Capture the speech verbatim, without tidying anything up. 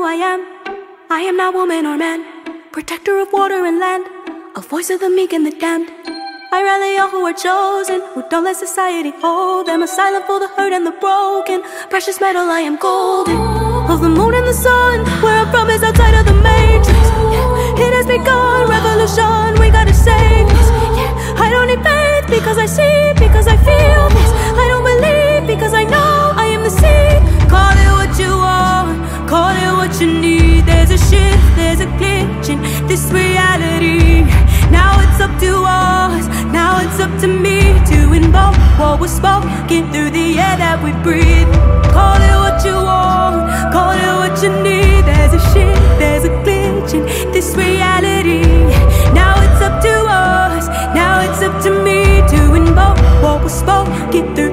I am. I am not woman or man, protector of water and land, a voice of the meek and the damned. I rally all who are chosen, who don't let society hold them. A silent for the hurt and the broken, precious metal, I am golden. Of the moon and the sun, where I'm from is outside of the matrix. Yeah, it has begun, revolution, we gotta save this. Yeah, I don't need faith because I see, because I feel this. I don't believe because I know I am the seed. Call it what you want, call it what you need. There's a shift, there's a glitch in this reality. Now it's up to us, now it's up to me to invoke what was spoken through the air that we breathe. Call it what you want, call it what you need. There's a shift, there's a glitch in this reality. Now it's up to us, now it's up to me to invoke what was spoken through